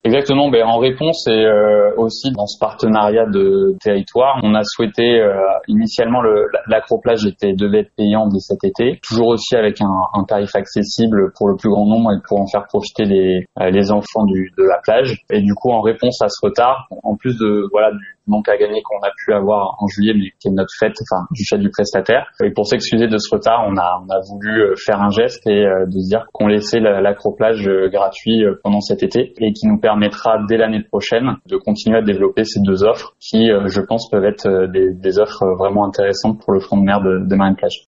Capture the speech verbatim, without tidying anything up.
Exactement. Ben, en réponse et euh, aussi dans ce partenariat de territoire, on a souhaité euh, initialement le, l'acroplage était devait être payant dès cet été, toujours aussi avec un, un tarif accessible pour le plus grand nombre et pour en faire profiter les euh, les enfants du, de la plage. Et du coup, en réponse à ce retard, en plus de voilà du manque à gagner qu'on a pu avoir en juillet, mais qui est notre fête, enfin du fait du prestataire. Et pour s'excuser de ce retard, on a on a voulu faire un geste et euh, de dire qu'on laissait l'acroplage gratuit pendant cet été et qui nous permettra dès l'année prochaine de continuer à développer ces deux offres qui, euh, je pense, peuvent être des, des offres vraiment intéressantes pour le front de mer de, de Marine Plage.